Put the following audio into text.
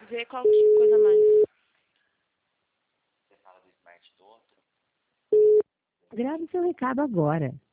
Vê qual coisa mais. Você fala do Smart do outro? Grave seu recado agora.